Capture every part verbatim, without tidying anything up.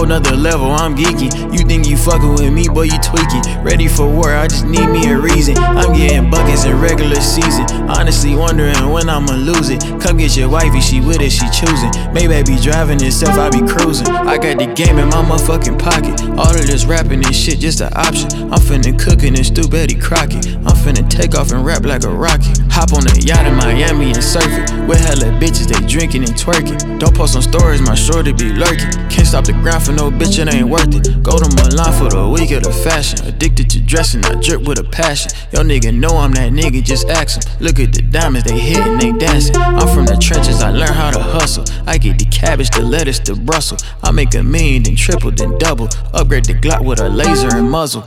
whole nother level, I'm geeky. You think you fucking with me, boy, you tweaking. Ready for war, I just need me a reason. I'm getting buckets in regular season. Honestly wondering when I'ma lose it. Come get your wifey, she with it, she choosing. Maybe I be driving itself, I be cruising. I got the game in my motherfucking pocket. All of this rapping and shit just an option. I'm finna cookin' and stew Betty Crockett. I'm finna take off and rap like a rocket. Hop on a yacht in Miami and surf it. With hella bitches, they drinking and twerking. Don't post on stories, my shorty be lurking. Can't stop the grind for no bitch, it ain't worth it. Go to Milan for the week of the fashion. Addicted to dressing, I drip with a passion. Yo nigga know I'm that nigga, just ask him. Look at the diamonds, they hitting, they dancing. I'm from the trenches, I learn how to hustle. I get the cabbage, the lettuce, the Brussels. I make a million, then triple, then double. Upgrade the Glock with a laser and muzzle.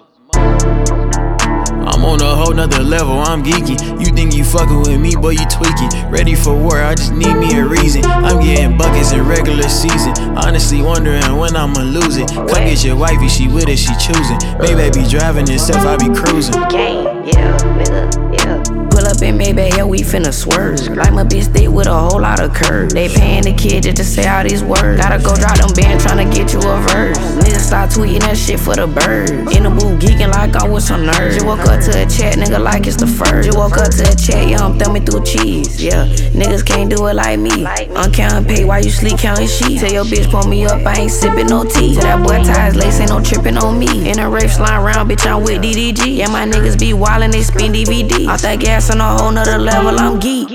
I'm on a whole nother level, I'm geeky. You think you fucking with me, boy, you tweaking. Ready for war, I just need me a reason. I'm getting buckets in regular season. Honestly wondering when I'ma lose it. Come get your wifey, she with it, she choosing. Maybe I be driving itself, I be cruising. Gang, yeah, nigga, yeah. Pull up in Maybach, yeah, we finna swerve. Like my bitch thick with a whole lot of curve. They paying the kid just to say all these words. Gotta go drop them bands tryna get you a verse. Niggas start tweeting that shit for the birds. In the booth geeking like I'm with some nerds. Just woke up to a chat, nigga, like it's the first. Just woke up to a chat, yeah, I'm thumbing through cheese. Yeah, niggas can't do it like me. I'm counting pay while you sleep counting sheets. Tell your bitch pull me up, I ain't sipping no tea. Tell that boy ties lace, ain't no tripping on me. In a rape slime round, bitch, I'm with D D G. Yeah, my niggas be wildin', they spin D V D. Off that gas on a whole nother level, I'm geek.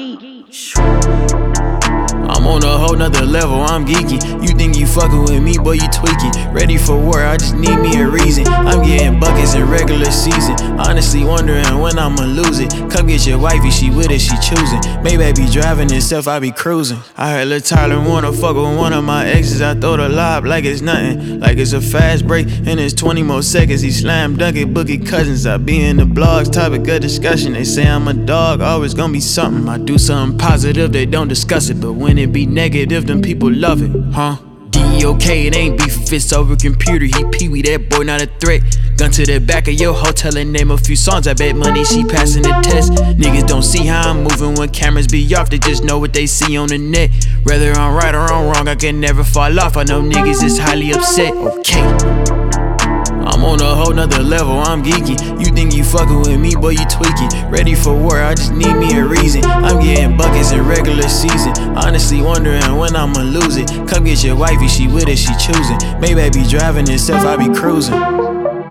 I'm on a whole nother level, I'm geeky. You think you fucking with me, boy, you tweaking. Ready for war, I just need me a reason. I'm getting buckets in regular season. Honestly wondering when I'ma lose it. Come get your wifey, she with it, she choosing. Maybe I be driving itself, I be cruising. I heard Lil Tyler wanna fuck with one of my exes. I throw the lob like it's nothing, like it's a fast break. And it's twenty more seconds, he slam dunk it, Boogie Cousins. I be in the blogs, topic of discussion. They say I'm a dog, always gonna be something. I do something positive, they don't discuss it. But when it be negative, them people love it, huh? D E O K, it ain't beef if it's over computer. He pee-wee, that boy not a threat. Gun to the back of your hotel and name a few songs. I bet money she passing the test. Niggas don't see how I'm moving when cameras be off. They just know what they see on the net. Whether I'm right or I'm wrong, I can never fall off. I know niggas is highly upset, okay. I'm on a whole nother level, I'm geeky. You think you fucking with me, boy, you tweaking. Ready for war, I just need me a reason. I'm getting buckets in regular season. Honestly wondering when I'ma lose it. Come get your wifey, she with it, she choosing. Maybe I be driving itself, I be cruising.